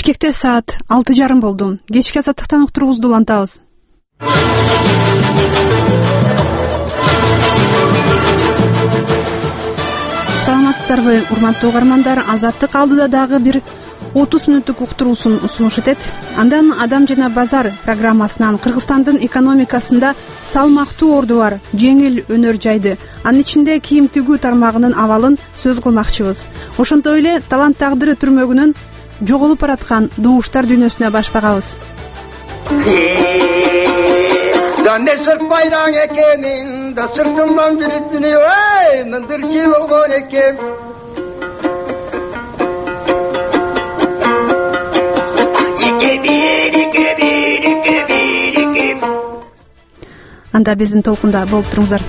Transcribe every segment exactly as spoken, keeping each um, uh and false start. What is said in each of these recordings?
Бишкекте саат алты жарым болду. Кечки азаттыктан уктуруубузду улантабыз. Саламатсыздарбы, урматтуу угармандар? Азаттык алдыда дагы бир отуз мүнөттүк уктуруусун сунуш этет. Андан Адам жана базар программасынан Кыргызстандын экономикасында салмактуу орду бар жеңил өнөр жайды, анын ичинде кийим тигүү тармагынын абалын сөз кылмакчыбыз. Ошондой эле талант тагдыры түрмөгүнөн жоголуп бараткан добуштар дүйнөсүнө баш багабыз. Ne sırt bayrağın ekenin da sırtımdan bir üstünü ey nındırçı olgun ekem. Анда биздин толкунда болуп туруңуздар.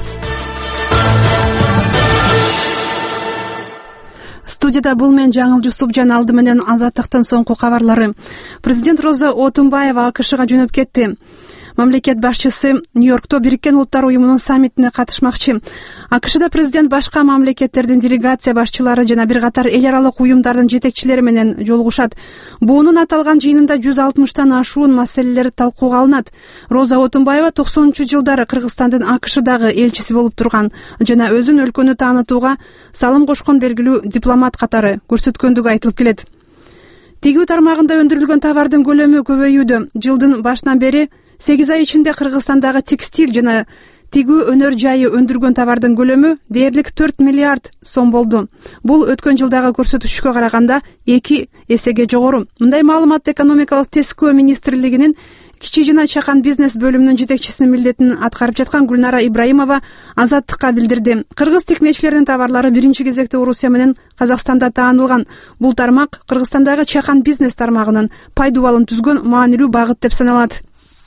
Студияда бул мен Жаңыл Жусупжан, алды менен азаттыктын соңку кабарлары. Президент Роза Отунбаева АКШга жөнөп кетти. Мамлекет башчысы Нью-Йоркто Бириккен Улуттар уюмунун саммитине катышмакчы. АКШда президент башка мамлекеттердин делегация башчылары жана бир катар эл аралык уюмдардын жетекчилери менен жолугушат. Буунун аталган жыйынында жүз алтымыштан ашуун маселелер талкууга алынат. Роза Отунбаева токсонунчу жылдары Кыргызстандын АКШдагы элчиси болуп турган жана өзүн өлкөнү таанытууга салым кошкон белгилүү дипломат катары көрсөткөндүгү айтылып келет. Тигүү тармагында өндүрүлгөн товардын көлөмү көбөйүүдө. Жылдын башынан бери сегиз ай ичинде Кыргызстандагы текстиль жана тигүү өнөр жайы өндүргөн товардын көлөмү дээрлик төрт миллиард сом болду. Бул өткөн жылдагы көрсөтүшкө караганда эки эсеге жогору. Мындай маалыматты экономикалык тескөө министрлигинин кичи жана чакан бизнес бөлүмүнүн жетекчисинин милдетин аткарып жаткан Гүлнара Ибраимова Азаттыкка билдирди. Кыргыз текмечилеринин товарлары биринчи кезекте Орусия менен Казакстанда таанылган. Бул тармак Кыргызстандагы чакан бизнес тармагынын пайдубалын түзгөн маанилүү багыт деп саналат.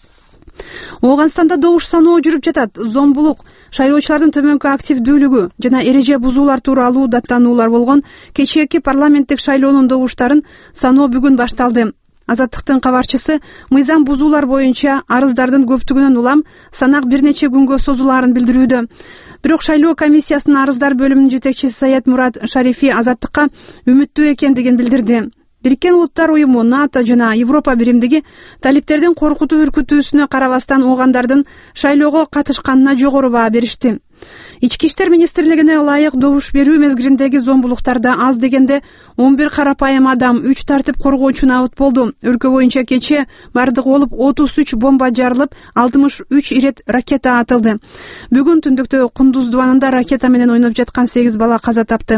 Ооганстанда добуш саноо жүрүп жатат. Зомбулук, шайлоочулардын төмөнкү активдүүлүгү жана эреже бузуулар тууралуу даттануулар болгон кечээки парламенттик шайлоонун добуштарын саноо бүгүн башталды. Азаттыктын кабарчысы мыйзам бузуулар боюнча арыздардын көптүгүнөн улам санак бир нече күнгө созулаарын билдирүүдө. Бирок шайлоо комиссиясынын арыздар бөлүмүнүн жетекчиси Саят Мурат Шарифи Азаттыкка үмүттүү экендигин билдирди. Бириккен Улуттар уюму, НАТО жана Европа биримдиги талиптердин коркутуу үркүтүүсүнө карабастан оогандардын шайлоого катышканына жогору баа беришти. Ички иштер министрлигине ылайык добуш берүү мезгилиндеги зомбулуктарда аз дегенде он бир карапайым адам, үч тартип коргоочу набыт болду. Өлкө боюнча кечээ бардыгы болуп отуз үч бомба жарылып, алтымыш үч ирет ракета атылды. Бүгүн түндүктө Кундуз дубанында ракета менен ойноп жаткан сегиз бала каза тапты.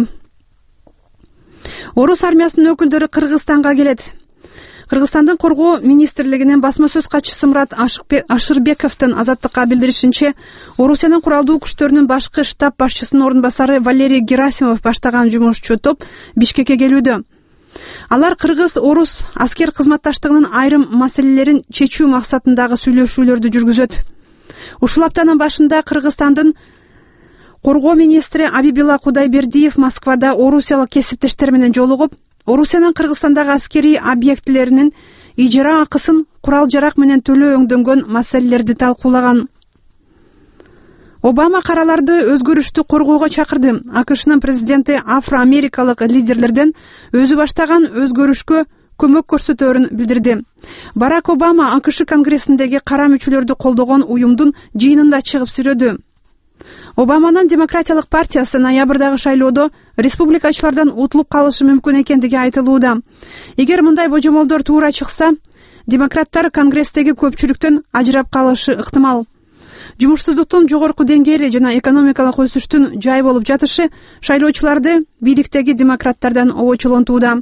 Орус армиясынын өкүлдөрү Кыргызстанга келет. Кыргызстандын коргоо министрлигинин басма сөз катчысы Мурат Ашырбековдун Азаттыкка билдиришинче, Орусиянын куралдуу күчтөрүнүн башкы штаб башчысынын ордун басары Валерий Герасимов баштаган жумушчу топ Бишкекке келүүдө. Алар кыргыз-орус аскер кызматташтыгынын айрым маселелерин чечүү максатындагы сүйлөшүүлөрдү жүргүзөт. Ушул аптанын башында Кыргызстандын коргоо министри Абибилла Кудайбердиев Москвада орусиялык кесиптештер менен жолугуп, Орусиянын Кыргызстандагы аскерий объектилеринин ижара акысын курал-жарак менен төлөө өңдөнгөн маселелерди талкуулаган. Обама караларды өзгөрүштү коргоого чакырды. АКШнын президенти афро-америкалык лидерлерден өзү баштаган өзгөрүшкө көмөк көрсөтөөрүн билдирди. Барак Обама АКШ конгрессиндеги кара мүчөлөрдү колдогон уюмдун жыйынында чыгып сүрөдү. Обаманын Демократиялык партиясы ноябрдагы шайлоодо республикачылардан утулуп калышы мүмкүн экендиги айтылууда. Эгер мындай божомолдор туура чыкса, демократтар конгресстеги көпчүлүктөн ажырап калышы ыктымал. Жумушсуздуктун жогорку деңгээли жана экономикалык өсүштүн жай болуп жатышы шайлоочуларды бийликтеги демократтардан обочолонтууда.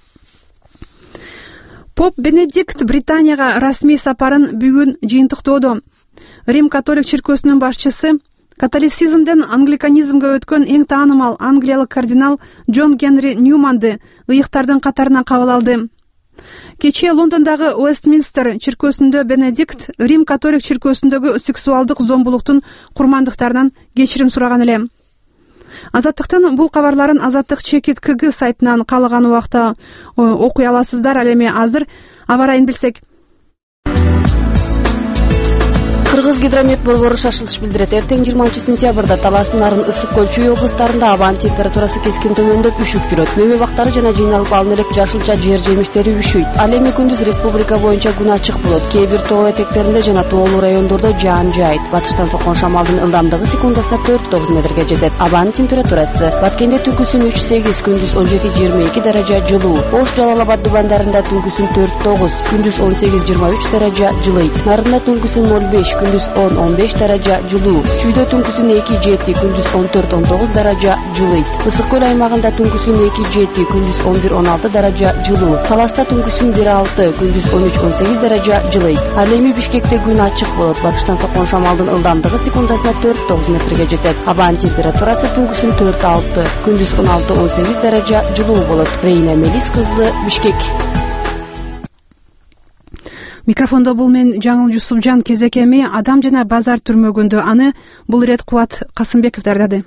Поп Бенедикт Британияга расмий сапарын бүгүн жыйынтыктоодо. Рим католик чиркөөсүнүн башчысы католицизмден англиканизмге өткөн эң таанымал англиялык кардинал Джон Генри Ньюманды ыйыктардын катарына кабыл алды. Кечээ Лондондогу Уэстминстер чиркөөсүндө Бенедикт Рим католик чиркөөсүндөгү сексуалдык зомбулуктун курмандыктарынан кечирим сураган эле. Азаттыктын бул кабарларын Азаттык чекит КГ сайтынан каалаган убакта окуй аласыздар. Ал эми азыр аба ырайын билсек. Кыргыз гидромет борбору шашылыш билдирет. Эртең жыйырманчы сентябрда Талас, Нарын, Ысык Көл, Чүй облустарында абанын температурасы кескин төмөндөп үшүк жүрөт. Мөмө бактары жана жыйналып алын элек жашылча жер жемиштери үшүйт. Ал эми күндүз республика боюнча күн ачык болот. Кээ бир тоо этектеринде жана тоолуу райондордо жаан жаайт. Батыштан соккон шамалдын ылдамдыгы секундасына төрт тогуз метрге жетет. Абанын температурасы Баткенде түнкүсүн үч сегиз, күндүз он жети жыйырма эки даража жылуу. Ош, Жалал Абад дубандарында түнкүсүн төрт тогуз, күндүз он сегиз жыйырма үч даража жылыйт. Нарында түнкүсүн ноль беш, күндүз он он беш даража жылуу. Чүйдө түнкүсүн эки жети, күндүз он төрт он тогуз даража жылыйт. Ысык Көл аймагында түнкүсүн эки жети, күндүз он бир он алты даража жылуу. Таласта түнкүсүн бир алты, күндүз он үч он сегиз даража жылыйт. Ал эми Бишкекте күн ачык болот. Батыштан соккон шамалдын ылдамдыгы секундасына төрт тогуз метрге жетет. Абанын температурасы түнкүсүн төрт алты, күндүз он алты он сегиз даража жылуу болот. Рейна Мелис кызы, Бишкек. Микрофондо бул мен Жаңыл Жусупжан. Кезекеми адам жана базар түрмөгүндө. Аны бул ирет Кубат Касымбеков даярдады.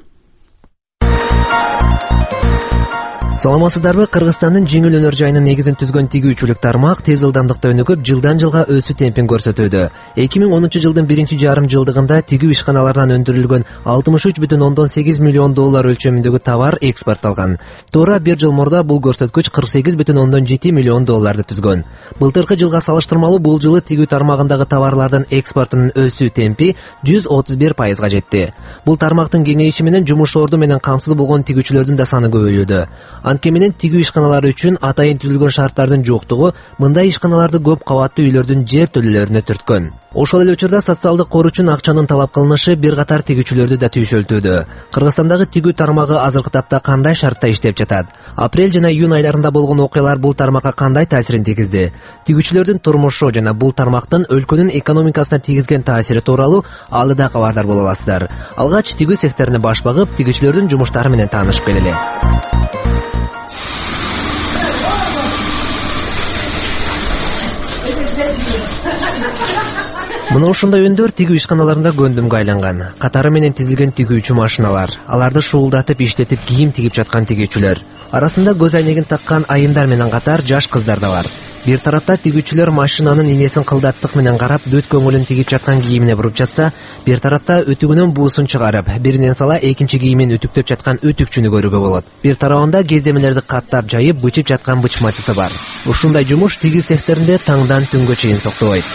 Саламатсыздарбы? Кыргызстандын жеңил өнөр жайынын негизин түзгөн тигүүчүлүк тармак тез ылдамдыкта өнүгүп, жылдан жылга өсүү темпин көрсөтүүдө. эки миң онунчу жылдын биринчи жарым жылдыгында тигүү ишканаларынан өндүрүлгөн алтымыш үч бүтүн ондон сегиз миллион доллар өлчөмүндөгү товар экспортталган. Туура бир жыл мурда бул көрсөткүч кырк сегиз бүтүн ондон жети миллион долларды түзгөн. Былтыркы жылга салыштырмалуу бул жылы тигүү тармагындагы товарлардын экспортунун өсүү темпи жүз отуз бир пайызга жетти. Бул тармактын кеңейиши менен жумуш орду менен камсыз болгон тигүүчүлөрдүн да саны көбөйүүдө. Анткени менен тигүү ишканалары үчүн атайын түзүлгөн шарттардын жоктугу мындай ишканаларды көп кабаттуу үйлөрдүн жер төлөлөрүнө түрткөн. Ошол эле учурда социалдык кор үчүн акчанын талап кылынышы бир катар тигүүчүлөрдү да түйшөлтүүдө. Кыргызстандагы тигүү тармагы азыркы тапта кандай шартта иштеп жатат? Апрель жана июнь айларында болгон окуялар бул тармакка кандай таасирин тийгизди? Тигүүчүлөрдүн турмушу жана бул тармактын өлкөнүн экономикасына тийгизген таасири тууралуу алыда кабардар боло аласыздар. Алгач тигүү секторуна баш багып, тигүүчүлөрдүн жумуштары менен таанышып келели. Мына ушундай өндөр тигүү ишканаларында көндүмгө айланган. Катары менен тизилген тигүүчү машиналар, аларды шуулдатып иштетип кийим тигип жаткан тигүүчүлөр. Арасында көз айнегин таккан айымдар менен катар жаш кыздар да бар. Бир тарапта тигүүчүлөр машинанын инесин кылдаттык менен карап, дөт көңүлүн тигип жаткан кийимине буруп жатса, бир тарапта өтүгүнүн буусун чыгарып, биринен сала экинчи кийимин үтүктөп жаткан өтүкчүнү көрүүгө болот. Бир тарабында кездемелерди каттап жайып, бычып жаткан бычмачысы бар. Ушундай жумуш тигүү секторунда таңдан түнгө чейин соктобойт.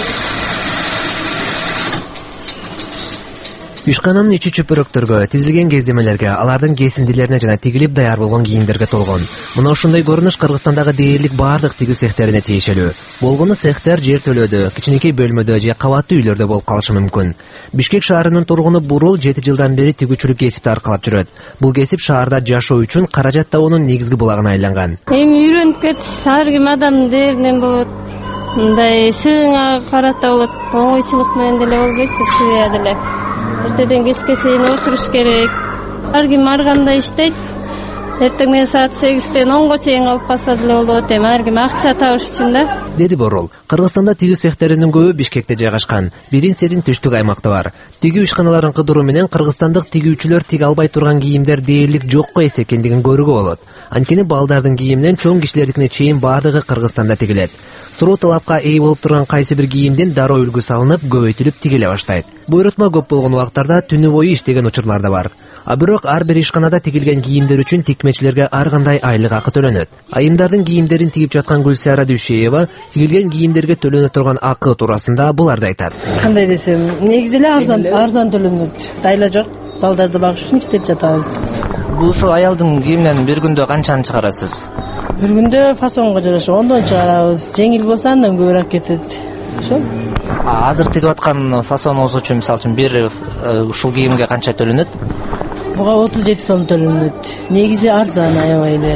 Ишкананын ичи чөпөрөктөргө, тизилген кездемелерге, алардын кесиндилерине жана тигилип даяр болгон кийимдерге толгон. Мына ушундай көрүнүш Кыргызстандагы дээрлик баардык тигүү цехтерине тиешелүү. Болгону цехтер жер төлөөдө, кичинекей бөлмөдө же кабаттуу үйлөрдө болуп калышы мүмкүн. Бишкек шаарынын тургуну Бурул жети жылдан бери тигүүчүлүк кесипти аркалап жүрөт. Бул кесип шаарда жашоо үчүн каражат табуунун негизги булагына айланган. Эми үйрөнүп кетиш ар ким адамдын дээринен болот. Мындай шыгыңа карата болот. Оңойчулук менен деле болбойт, шыя деле. Эртеден кечке чейин отуруш керек. Ар ким ар кандай иштейт. Эртең менен саат сегизден онго чейин калып калса деле болот. Эми ар ким акча табыш үчүн да. Деди Борол. Кыргызстанда тигүү цехтеринин көбү Бишкекте жайгашкан. Бирин серин түштүк аймакта бар. Тигүү ишканаларын кыдыруу менен кыргызстандык тигүүчүлөр тиге албай турган кийимдер дээрлик жокко эс экендигин көрүүгө болот. Анткени балдардын кийиминен чоң кишилердикине чейин баардыгы Кыргызстанда тигилет. Суроо талапка ээ болуп турган кайсы бир кийимден дароо үлгү салынып, көбөйтүлүп тигиле баштайт. Буйрутма көп болгон убактарда түнү бою иштеген учурлар да бар. А бирок ар бир ишканада тигилген кийимдер үчүн тикмечилерге ар кандай айлык акы төлөнөт. Айымдардын кийимдерин тигип жаткан Гүлсара Дүйшеева тигилген кийимдерге төлөнө турган акы туурасында буларды айтат. Кандай десем, негизи эле арзан арзан төлөнөт. Дайла жок, балдарды багыш үчүн иштеп жатабыз. Бул ушул аялдын кийиминен бир күндө канчаны чыгарасыз? Бир күндө фасонго жараша ондон чыгарабыз. Жеңил болсо андан көбүрөөк кетет. Ошол. Азыр тигип аткан фасонуңуз үчүн, мисалы үчүн, бир ушул кийимге канча төлөнөт? Буга отуз жети сом төлөнөт. Негизи арзан аябай эле.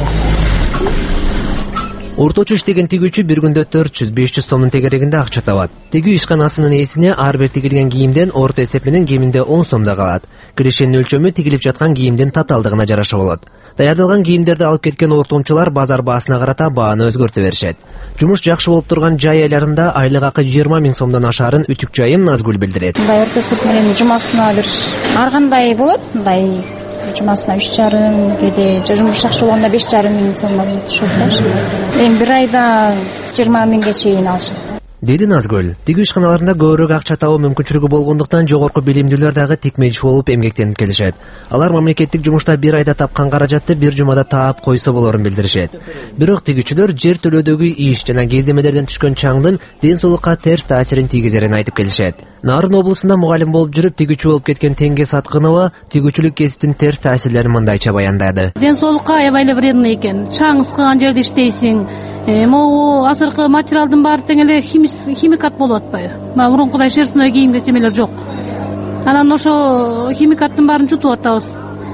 Орточо иштеген тигүүчү бир күндө төрт жүз беш жүз сомдун тегерегинде акча табат. Тигүү ишканасынын ээсине ар бир тигилген кийимден орто эсеп менен кеминде он сомдо калат. Кирешенин өлчөмү тигилип жаткан кийимдин татаалдыгына жараша болот. Даярдалган кийимдерди алып кеткен ортомчулар базар баасына карата бааны өзгөртө беришет. Жумуш жакшы болуп турган жай айларында айлык акы жыйырма миң сомдон ашаарын Үтүк жайым Назгүл билдирет. Мындай орто эсеп менен жумасына бир ар кандай болот, мындай жумасына үч жарым, кээде жумуш жакшы болгондо беш жарым миң сомдон түшөт да. Эми бир айда жыйырма миңге чейин алышат. деди Назгүл. Тигүү ишканаларында көбүрөөк акча табуу мүмкүнчүлүгү болгондуктан жогорку билимдүүлөр дагы тикмечи болуп эмгектенип келишет. Алар мамлекеттик жумушта бир айда тапкан каражатты бир жумада таап койсо болорун билдиришет. Бирок тигүүчүлөр жер төлөөдөгү иш жана кездемелерден түшкөн чаңдын ден соолукка терс таасирин тийгизерин айтып келишет. Нарын облусунда мугалим болуп жүрүп тигүүчү болуп кеткен Теңге Саткынова тигүүчүлүк кесиптин терс таасирлерин мындайча баяндады. Ден соолукка аябай эле вредный экен. Чаң ыскыган жерде иштейсиң. Могу азыркы материалдын баары тең эле химикат болуп атпайбы? Мына мурункудай шерстяной кийимге темелер жок. Анан ошо химикаттын баарын жутуп атабыз.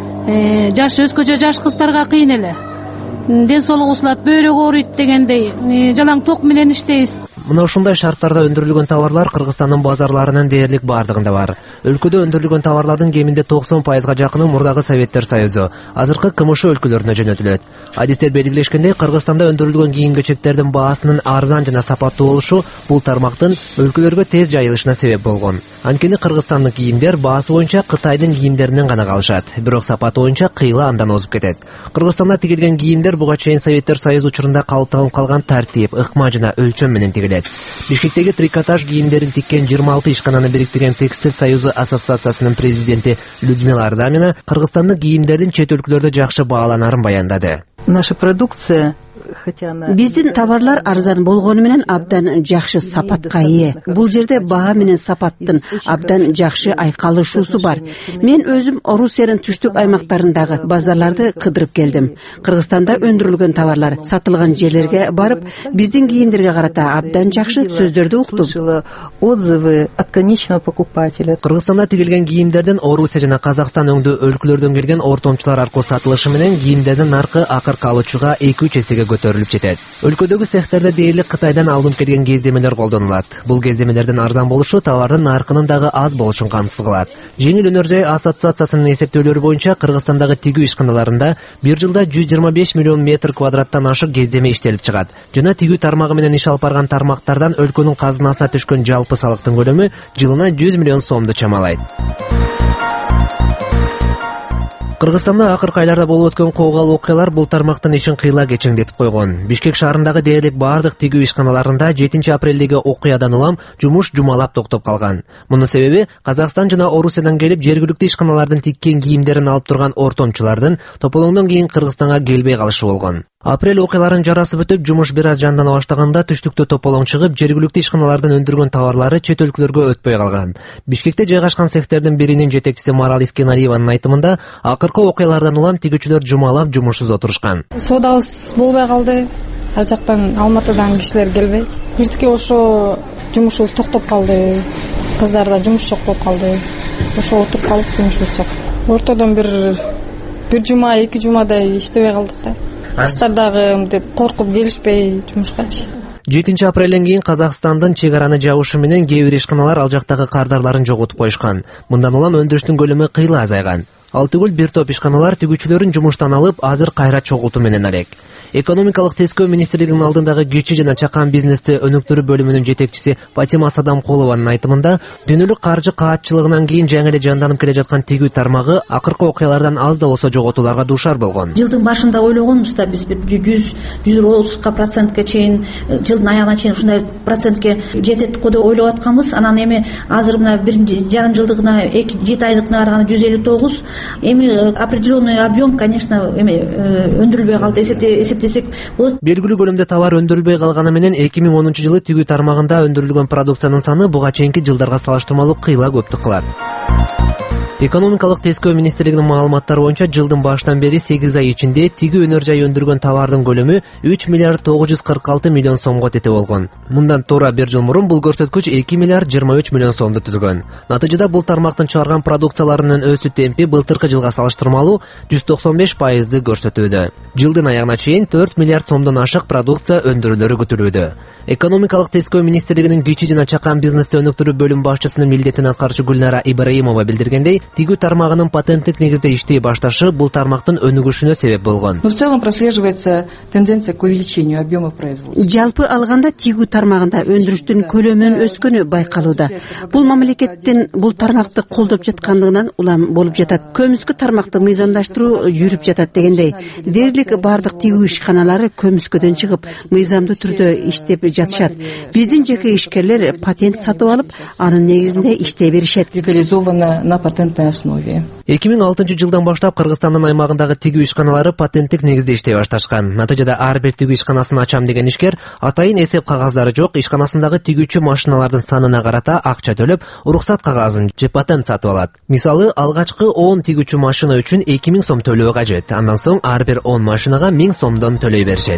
Жаш өскөчө жаш кыздарга кыйын эле. Ден соолугу бузулат, бөйрөк ооруйт дегендей, жалаң ток менен иштейбиз. Мына ушундай шарттарда өндүрүлгөн товарлар Кыргызстандын базарларынын дээрлик баардыгында бар. Өлкөдө өндүрүлгөн товарлардын кеминде токсон пайызга жакыны мурдагы Советтер Союзу, азыркы КМШ өлкөлөрүнө жөнөтүлөт. Адистер белгилешкендей, Кыргызстанда өндүрүлгөн кийим-кечектердин баасынын арзан жана сапаттуу болушу бул тармактын өлкөлөргө тез жайылышына себеп болгон. Анткени Кыргызстандын кийимдер баасы боюнча Кытайдын кийимдеринен гана калышат, бирок сапаты боюнча кыйла андан озуп кетет. Кыргызстанда тигилген кийимдер буга чейин Советтер Союзу учурунда калыптанып калган тартип, ыкма жана өлчөм менен тигилет. Бишкектеги трикотаж кийимдерин тиккен жыйырма алты ишкананы бириктирген Текстиль союзу ассоциациясынын президенти Людмила Ардамина Кыргызстандын кийимдердин чет өлкөлөрдө жакшы бааланарын баяндады. Наша продукция Биздин товарлар арзан болгону менен абдан жакшы сапатка ээ. Бул жерде баа менен сапаттын абдан жакшы айкалышуусу бар. Мен өзүм Орусиянын түштүк аймактарындагы базарларды кыдырып келдим. Кыргызстанда өндүрүлгөн товарлар сатылган жерлерге барып, биздин кийимдерге карата абдан жакшы сөздөрдү уктум. Отзывы от конечного покупателя. Кыргызстанда тигилген кийимдердин Орусия жана Казакстан өңдүү өлкөлөрдөн келген ортомчулар аркылуу сатылышы менен кийимдердин наркы акыркы алуучуга эки үч эсеге көтөрүлүп жетет. Өлкөдөгү цехтерде дээрлик Кытайдан алынып келген кездемелер колдонулат. Бул кездемелердин арзан болушу товардын наркынын дагы аз болушун камсыз кылат. Жеңил өнөр жай ассоциациясынын эсептөөлөрү боюнча Кыргызстандагы тигүү ишканаларында бир жылда жүз жыйырма беш миллион метр квадраттан ашык кездеме иштелип чыгат. Жана тигүү тармагы менен иш алып барган тармактардан өлкөнүн казынасына түшкөн жалпы салыктын көлөмү жылына жүз миллион сомду чамалайт. Кыргызстанда акыркы айларда болуп өткөн коогалуу окуялар бул тармактын ишин кыйла кечеңдетип койгон. Бишкек шаарындагы дээрлик баардык тигүү ишканаларында жетинчи апрелдеги окуядан улам жумуш жумалап токтоп калган. Мунун себеби Казакстан жана Орусиядан келип жергиликтүү ишканалардын тиккен кийимдерин алып турган ортомчулардын тополоңдон кийин Кыргызстанга келбей калышы болгон. Апрель окуяларын жарасы бүтүп, жумуш бир аз жандана баштаганда түштүктө тополоң чыгып, жергиликтүү ишканалардын өндүргөн товарлары чет өлкөлөргө өтпөй калган. Бишкекте жайгашкан цехтердин биринин жетекчиси Марал Искеналиеванын айтымында, акыркы окуялардан улам тигүүчүлөр жумалап жумушсуз отурушкан. Соодабыз болбой калды. Ар жактан Алматыдан кишилер келбей. Биртике ошо жумушубуз токтоп калды. Кыздарда жумуш жок болуп калды. Ошо отуруп калып жумушубуз жок. Ортодон бир бир жума, эки жумадай иштебей калдык да. Кыздар дагы мынтип коркуп келишпей жумушкачы. жетинчи апрелден кийин Казакстандын чек араны жабышы менен кээ бир ишканалар ал жактагы кардарларын жоготуп коюшкан. Мындан улам өндүрүштүн көлөмү кыйла азайган. Ал түгүл бир топ ишканалар тигүүчүлөрүн жумуштан алып, азыр кайра чогултуу менен алек. Экономикалык тескөө министрлигинин алдындагы кичи жана чакан бизнести өнүктүрүү бөлүмүнүн жетекчиси Фатима Садамкулованын айтымында, дүйнөлүк каржы каатчылыгынан кийин жаңы эле жанданып келе жаткан тигүү тармагы акыркы окуялардан аз да болсо жоготууларга дуушар болгон. Жылдын башында ойлогонбуз да биз бир жүз жүз отузга процентке чейин, жылдын аягына чейин ушундай процентке жетет го деп ойлоп атканбыз. Анан эми азыр мына бир жарым жылдыгына, эки жети айлыгына караганда жүз элүү тогуз. Эми определенный объем, конечно, эми өндүрүлбөй калды эсеп Белгилүү көлөмдө товар өндүрүлбөй калганы менен эки миң онунчу жылы тигүү тармагында өндүрүлгөн продукциянын саны буга чейинки жылдарга салыштырмалуу кыйла көптүк кылат. Экономикалык тескөө министрлигинин маалыматтары боюнча жылдын башынан бери сегиз ай ичинде тигүү өнөр жай өндүргөн товардын көлөмү үч миллиард тогуз жүз кырк алты миллион сомго тете болгон. Мындан туура бир жыл мурун бул көрсөткүч эки миллиард жыйырма үч миллион сомду түзгөн. Натыйжада бул тармактын чыгарган продукцияларынын өсүү темпи былтыркы жылга салыштырмалуу жүз токсон беш пайызды көрсөтүүдө. Жылдын аягына чейин төрт миллиард сомдон ашык продукция өндүрүлөрү күтүлүүдө. Экономикалык тескөө министрлигинин кичи жана чакан бизнести өнүктүрүү бөлүм башчысынын милдетин аткаруучу Гүлнара Ибраим Ибраимова билдиргендей, тигүү тармагынын патенттик негизде иштей башташы бул тармактын өнүгүшүнө себеп болгон. Но в целом прослеживается тенденция к увеличению объемов производства. Жалпы алганда тигүү тармагында өндүрүштүн көлөмүнүн өскөнү байкалууда. Бул мамлекеттин бул тармакты колдоп жаткандыгынан улам болуп жатат. Көмүскө тармакты мыйзамдаштыруу жүрүп жатат дегендей. Дээрлик бардык тигүү ишканалары көмүскөдөн чыгып, мыйзамдуу түрдө иштеп жатышат. Биздин жеке ишкерлер патент сатып алып, анын негизинде иштей беришет. Легализовано на патентной основе. эки миң алтынчы жылдан баштап Кыргызстандын аймагындагы тигүү ишканалары патенттик негизде иштей башташкан. Натыйжада ар бир тигүү ишканасын ачам деген ишкер атайын эсеп кагаздары жок ишканасындагы тигүүчү машиналардын санына карата акча төлөп, уруксат кагазын же патент сатып алат. Мисалы, алгачкы он тигүүчү машина үчүн эки миң сом төлөө кажет. Андан соң ар бир он машинага миң сомдон төлөй беришет.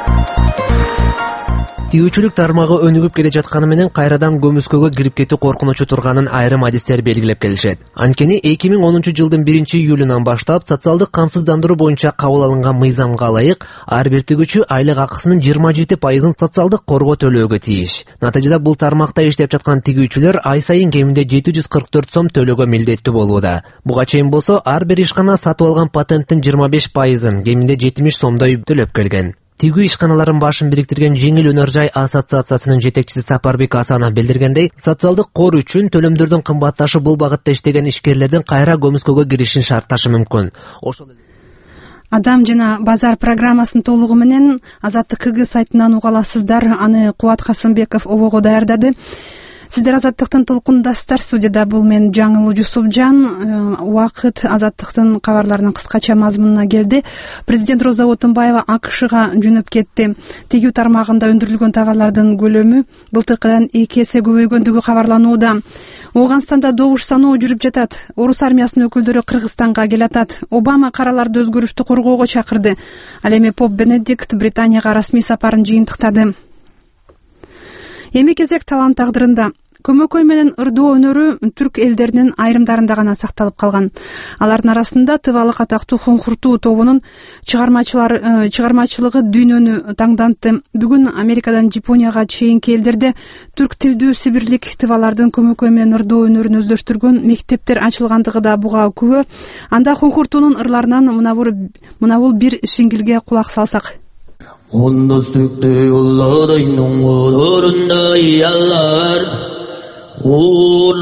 Тигүүчүлүк тармагы өнүгүп келе жатканы менен кайрадан көмүскөгө кирип кетүү коркунучу турганын айрым адистер белгилеп келишет. Анткени эки миң онунчу жылдын биринчи июлунан баштап социалдык камсыздандыруу боюнча кабыл алынган мыйзамга ылайык ар бир тигүүчү айлык акысынын жыйырма жети пайызын социалдык коргоо төлөөгө тийиш. Натыйжада бул тармакта иштеп жаткан тигүүчүлөр ай сайын кеминде жети жүз кырк төрт сом төлөөгө милдеттүү болууда. Буга чейин болсо ар бир ишкана сатып алган патенттин жыйырма беш пайызын кеминде жетимиш сомдой төлөп келген. Тигүү ишканаларын башын бириктирген Жеңил өнөр жай ассоциациясынын жетекчиси Сапарбек Асанов билдиргендей, социалдык кор үчүн төлөмдөрдүн кымбатташы бул багытта иштеген ишкерлердин кайра көмүскөгө киришин шартташы мүмкүн. Ошол Адам жана базар программасын толугу менен Азаттык КГ сайтынан уга аласыздар. Аны Кубат Касымбеков обого даярдады. Сиздер Азаттыктын толкундасыздар. Студияда бул мен Жаңыл Жусупжан. Убакыт Азаттыктын кабарларынын кыскача мазмунуна келди. Президент Роза Отунбаева АКШга жөнөп кетти. Тигүү тармагында өндүрүлгөн товарлардын көлөмү былтыркыдан эки эсе көбөйгөндүгү кабарланууда. Ооганстанда добуш саноо жүрүп жатат. Орус армиясынын өкүлдөрү Кыргызстанга келатат. Обама караларды өзгөрүштү коргоого чакырды. Ал эми Поп Бенедикт Британияга расмий сапарын жыйынтыктады. Эми кезек талант тагдырында. Көмөкөй менен ырдоо өнөрү түрк элдеринин айрымдарында гана сакталып калган. Алардын арасында тыбалык атактуу Хуңкуртуу тобунун чыгармачылар чыгармачылыгы дүйнөнү таңдантты. Бүгүн Америкадан Жапонияга чейинки элдерде түрк тилдүү сибирлик тыбалардын көмөкөй менен ырдоо өнөрүн өздөштүргөн мектептер ачылгандыгы да буга күбө. Анда Хуңкуртуунун ырларынан мына бул бир сиңгилге кулак салсак. Ondostukta yollarayның orunda yallar Ol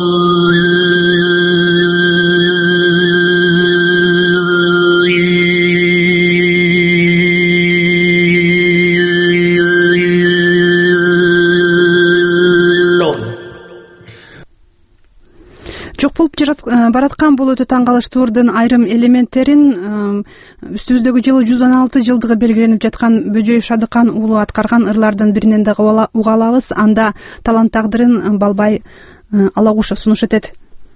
Жок болуп бараткан бул өтө таң калыштуу ырдын айрым элементтерин үстүбүздөгү жылы жүз он алты жылдыгы белгиленип жаткан Бөжөй Шадыкан уулу аткарган ырлардын биринен дагы уга алабыз. Анда талант тагдырын Балбай Алагушев сунуш этет.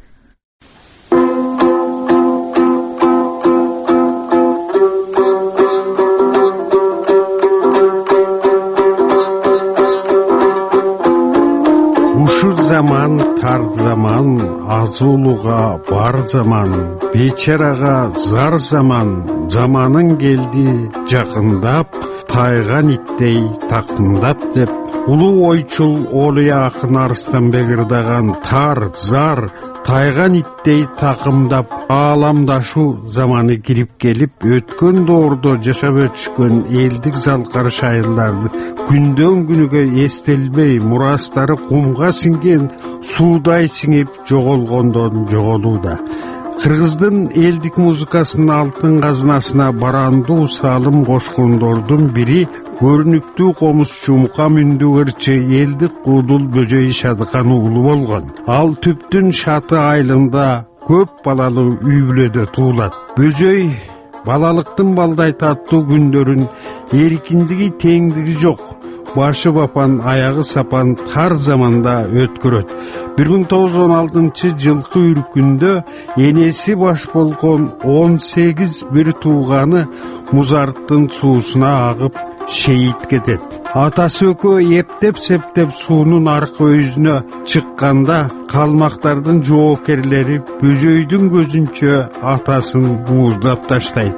Заман тар заман, азулуга бар заман, бечарага зар заман, заманың келди жакындап, тайган иттей такымдап деп, улуу ойчул Олия акын Арыстанбек ырдаган тар, зар, тайган иттей такымдап, ааламдашуу заманы кирип келип, өткөн доордо жашап өтүшкөн элдик залкар шайырларды күндөн күнүгө эстелбей, мурастары кумга сиңген суудай сиңип жоголгондон жоголууда. Кыргыздын элдик музыкасынын алтын казынасына барандуу салым кошкондордун бири көрүнүктүү комузчу Мукам үндүү ырчы элдик куудул Бөжөй Шадыкан уулу болгон. Ал түптүн Шаты айылында көп балалуу үй бүлөдө туулат. Бөжөй балалыктын балдай таттуу күндөрүн эркиндиги теңдиги жок, башы бапан, аягы сапан тар заманда өткөрөт. бир миң тогуз жүз он алтынчы жылкы үркүндө энеси баш болгон он сегиз бир тууганы Музарттын суусуна агып шейит кетет. Атасы экөө эптеп-септеп суунун аркы өзүнө чыкканда калмактардын жоокерлери Бөжөйдүн көзүнчө атасын бууздап таштайт.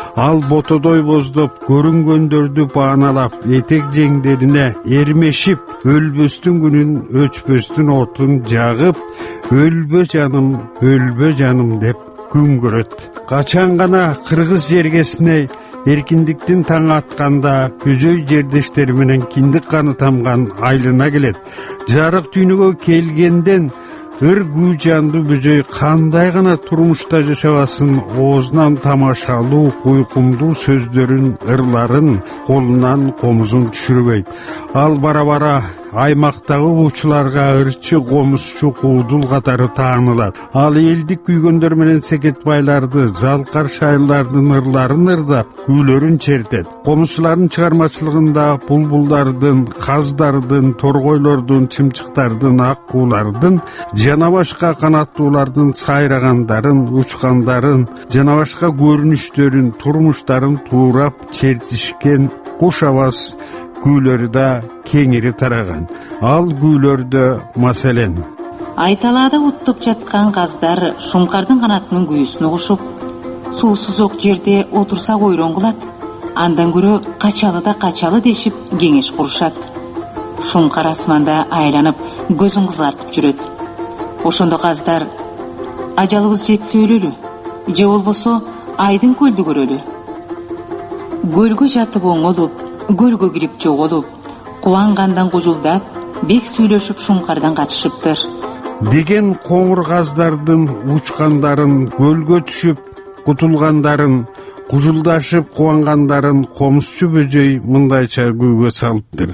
Ал ботодой боздоп көрүнгөндөрдү бааналап этек жеңдерине эрмешип өлбөстүн күнүн өчпөстүн отун жагып өлбө жаным өлбө жаным деп күн көрөт. Качан гана кыргыз жергесине эркиндиктин таң атканда бүжөй жердештери менен киндик каны тамган айлына келет. Жарык дүйнөгө келгенден ыр күү жанды бүжөй кандай гана турмушта жашабасын оозунан тамашалуу куйкумдуу сөздөрүн, ырларын, колунан комузун түшүрбөйт. Ал бара-бара аймактагы уучуларга ырчы, комузчу, куудул катары таанылат. Ал элдик күйгөндөр менен Секетбайларды, Залкар шайылардын ырларын ырдап, күүлөрүн чертет. Комузчулардын чыгармачылыгында булбулдардын, каздардын, торгойлордун, чымчыктардын, ак куулардын жана башка канаттуулардын сайрагандарын, учкандарын, жана башка көрүнүштөрүн, турмуштарын туурап чертишкен куш абас күүлөрү да кеңири тараган. Ал күүлөрдө маселен: Айталаада уттуп жаткан каздар шумкардын канатынын күйүүсүн угушуп, суусузок жерде отурса койрон кылат, андан көрө качалы да качалы дешип кеңеш курушат. Шумкар асманда айланып, көзүн кызартып жүрөт. Ошондо каздар: ажалыбыз жетсе өлөлү, же болбосо айдын көлдү көрөлү. Көлгө жатып оңолуп, көлгө кирип жоголуп, кубангандан кужулдап, бек сүйлөшүп шумкардан качышыптыр деген коңур каздардын учкандарын, көлгө түшүп кутулгандарын, кужулдашып кубангандарын комузчу бөжөй мындайча күүгө салыптыр.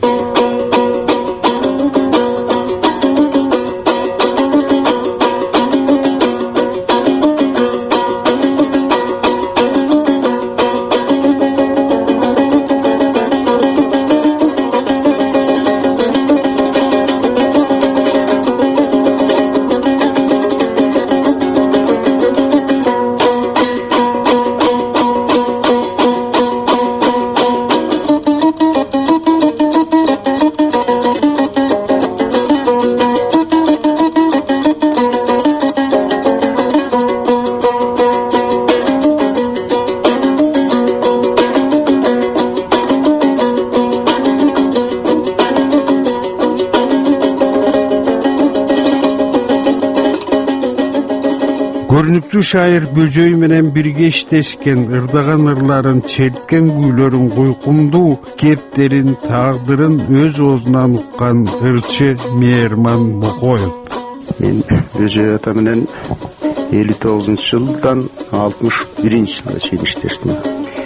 Көрүнүктүү шайыр бөжөй менен бирге иштешкен, ырдаган ырларын, черткен күүлөрүн, куйкумдуу кептерин, тагдырын өз оозунан уккан ырчы Мээрман Бокоев. Мен бөжөй ата менен элүү тогузунчу жылдан алтымыш биринчи жылга чейин иштештим.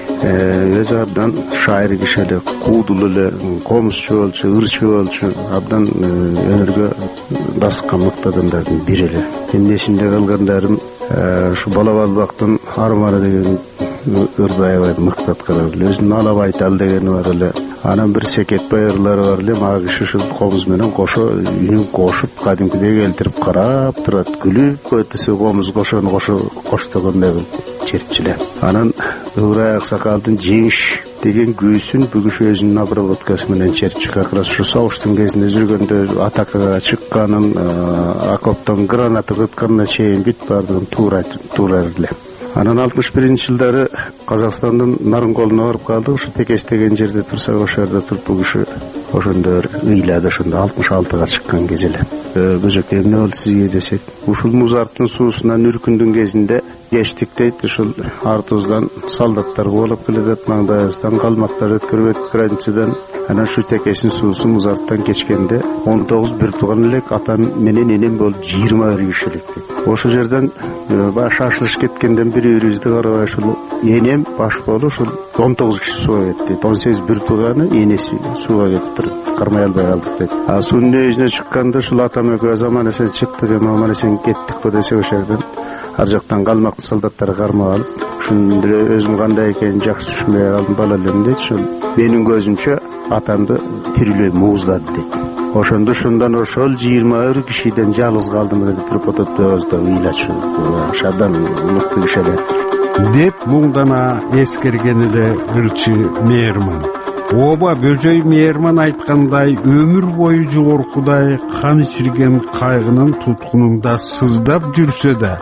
Өзү абдан шайыр киши эле, куудул эле, комузчу болчу, ырчы болчу, абдан өнөргө баскан мыкты адамдардын бири эле. Эмне эсимде калгандарым ушу бала балбактын арманы деген ырды аябай мыкты аткарат эле. Өзүнүн алап айталы дегени бар эле. Анан бир Секетбай ырлары бар эле. Мага киши ушул комуз менен кошо үнүн кошуп, кадимкидей келтирип карап турат. Күлүп көтүсү комуз кошону кошо коштогондой кылып чертчү эле. Анан Ыбырай Аксакалдын Жеңиш деген күүсүн бүгүш өзүнүн обработкасы менен чертчү. Как раз ушу согуштун кезинде жүргөндө атакага чыкканын, окоптон граната кытканына чейин бүт баардыгын туура туура эле. Анан алтымыш биринчи жылдары Казакстандын Нарынколуна барып калдык. Ушу Текес деген жерде турсак, ошол жерде туруп бүгүш ошондо ыйлады. Ошондо алтымыш алтыга чыккан кез эле. Бөжөкөй эмне болду сизге десек, ушул Музарттын суусунан үркүндүн кезинде кештик дейт. Ушул артыбыздан солдаттар кубалап келатат, маңдайыбыздан калмактар өткөрүп границадан. Анан ушу Текестин суусу Музарттан кечкенде он тогуз бир тууган элек, атам менен энем болуп жыйырма бир киши элек дейт. Ошол жерден баш ашылыш кеткенден бири-бирибизди карабай ушул энем баш болуп ушул он тогуз киши сууга кетти дейт. он сегиз бир тууганы энеси сууга кетиптир. Кармай албай калдык дейт. А суунун өзүнө чыкканда ушул атам экөө заман эсен чыктык, эми аман эсен кеттикпи десек, ошол жерден ар жактан калмактын солдаттары кармап алып, ушуну деле өзүм кандай экенин жакшы түшүнбөй калдым, бала элем дейт. Ушул менин көзүмчө атамды тирилөй мууздады дейт. Ошондо ушундан ошол жыйырма бир кишиден жалгыз калдым деп бир фотодобузда ыйлачу. Ошадан мыкты киши эле деп муңдана эскерген эле ырчы Мээрман. Оба бөжөй Мээрман айткандай, өмүр бою жогоркудай кан ичирген кайгынын туткунунда сыздап жүрсө да,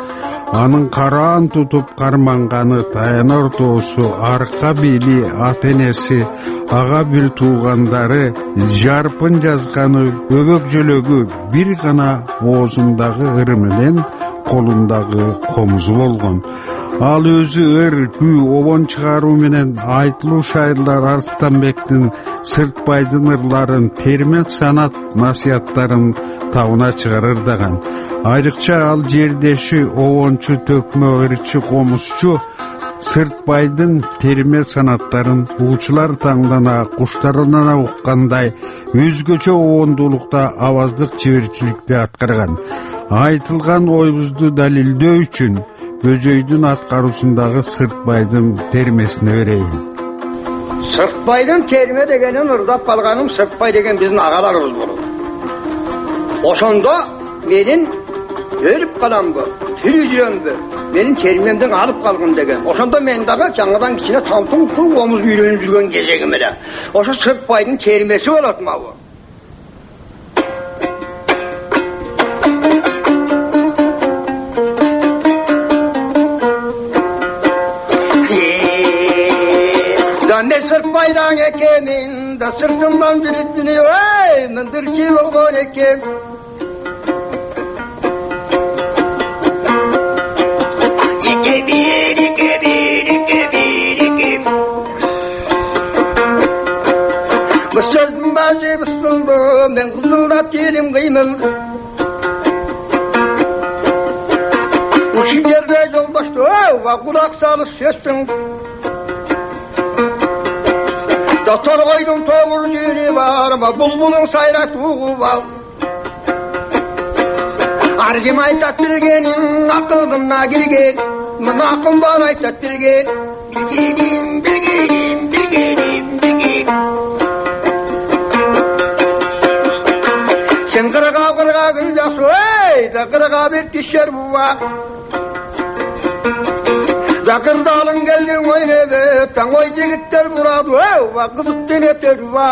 анын караан тутуп карманганы таянар доосу, арка бели, ата энеси, ага бир туугандары жарпын жазганы өбөк жөлөгү бир гана оозундагы ыры менен колундагы комузу болгон. Ал өзү ыр, күй, обон чыгаруу менен айтылуу шайырлар Арстанбектин Сыртбайдын ырларын, терме санат насыяттарын табына чыгарырдаган. Айрыкча ал жердеши, обончу, төкмө, ырчы, комузчу Сыртбайдын терме санаттарын уучулар таңдана, куштарынан уккандай өзгөчө обондуулукта аваздык чеберчиликти аткарган. Айтылган ойбузду далилдөө үчүн Бөжөйдүн аткаруусундагы Сыртбайдын термесине берейин. Сыртбайдын терме дегенин ырдап калганым Сыртбай деген биздин агаларыбыз болот. Ошондо менин өлүп каламбы, тирүү жүрөмбү, менин термемден алып калгын деген. Ошондо мен дагы жаңадан кичине тамтың суу комуз үйрөнүп жүргөн кезегим эле. Ошо Сыртбайдын термеси болот мабы. Ne Sırtbaydan ekenin da sırtımdan bir dünya ey mındırçı olgun ekem. İki bir, iki bir, iki bir, iki. Bu sözüm bazı bıstıldı, ben kızıldat yerim kıymalı. Bu şiirde yoldaştı, va kulak salış sestin. Datar koydum toğur düğünü var, bulbulun sayrak tuğu var. Argim aytat bilgenin, akıldımna girgen, mınakım var aytat bilgen. Bilgenim, bilgenim, bilgenim, bilgenim. Sen kırığa kırığa gülcası, ey, da kırığa bir düşer bu var. Zakırdalın geldin oynayıp, tan oy jigitler buradı, va kızıp deneter va.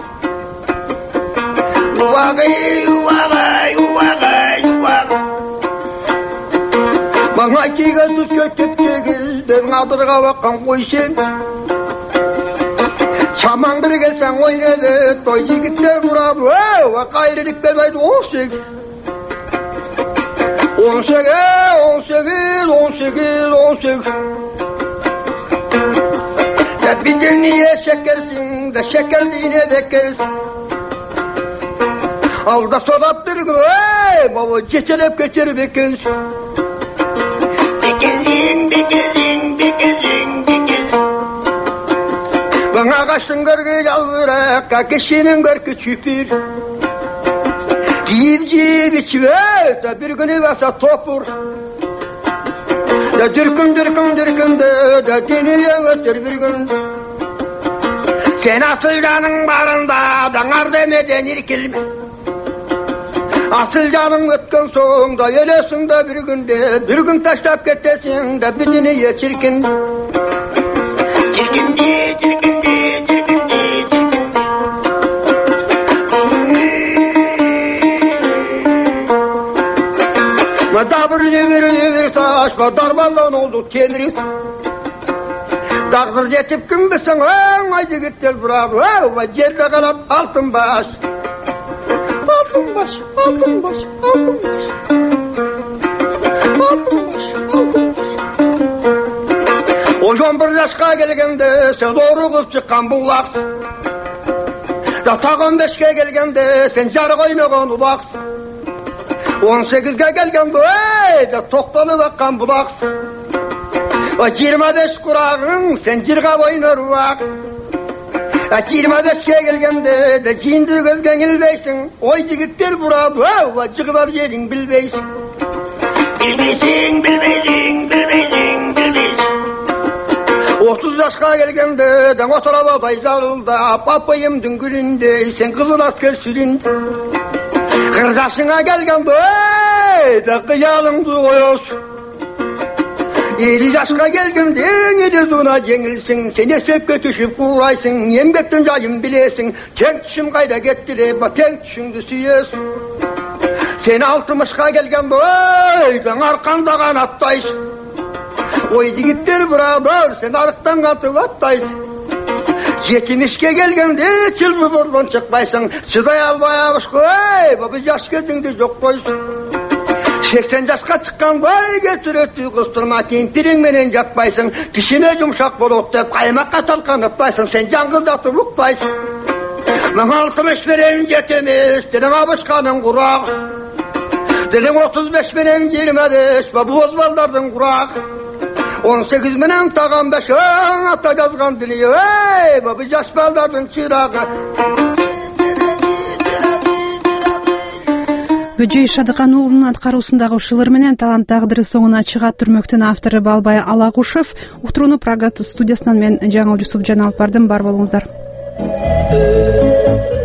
Uvagay, uvagay, uvagay, uvagay. Bana ki gözlüs kötüp tegizden adırga vakkan koysun. Çaman bir gelsen oynayıp, toy jigitler buradı, va gayrılık vermeydi olsun. On sekiz, on sekiz, on sekiz, on sekiz. Da bir dünya şekersin, da şekerliğine bekersin. Al da sodat bir gün, ey baba geçelep geçer bekersin. Bekersin, bekersin, bekersin, bekersin. Bana kaçtın gırgı yalvırak, kakişinin gırgı çüpür. Civciv içime da bir günü vasa topur. Da dürkün dürkün dürkün de da deniye ötür bir gün. Sen asıl canın barında danar demeden irkilme. Asıl canın ötken soğun da ölesin de bir günde. Bir gün taşlap kettesin de bir deniye çirkin. Çirkin de çirkin de çirkin de çirkin de. Dabır devir devir taş var darballan oldu telir. Dağdır yetip kim bilsin ay jigitler buradı va jerde kalap altın baş. Altın baş, altın baş, altın baş. Altın baş, altın baş. on bir yaşka gelgende sen doğru kız çıkan bulak. Da tağın beşke gelgende sen jarı oynagan ulak. on sekizge gelgen bu ey da toktalı bakkan bulaksın. O yirmi beş kurağın sen jirga oynar vak. yirmi beşke gelgende de cindi gözgen ilbeysin. Oy jigitler buradı va jıgılar yerin bilbeysin. Bilbeysin, bilbeysin, bilbeysin, bilbeysin. otuz yaşka gelgende de oturaba dayzalılda papayım düngülünde sen kızıl asker süründe. Kırdaşına gelgen böyle de kıyalımdı koyuyorsun. Yedi yaşka gelgen de yedi zuna yenilsin. Sen esepke düşüp kuğraysın. Yembekten cayın bilesin. Tek düşüm kayda gettire bak tek düşündü süyesin. Sen altmışka gelgen boy, ben arkanda kanattayız. Oy yigitler birader, sen arıktan katıp attayız. Yetmişke gelgende çılbı bordan çıkmaysın. Çıday albay ağış koy, baba yaş gözünde yok koysun. seksen yaşka çıkkan boy getir ötüyü kıstırma, tempirin menen yapmaysın. Dişine yumuşak bolot deyip kaymakka talkanıptaysın. Sen jangıldatıp ukpaysın. Ben altmış veren yetemiş, dilin abışkanın kurak. Dilin otuz beş veren yirmi beş, bu ozbaldardım kurak. on sekiz menen tağam beşin, ata yazgan dili, ey babi yaş baldardım çırağı. Бөжөй Шадыкан уулунун аткаруусундагы ушулар менен талант тагдыры соңуна чыга түрмөктүн автору Балбай Алагушев. Уктурууну Прага студиясынан мен Жаңыл Жусупжан алып бардым. Бар болуңуздар.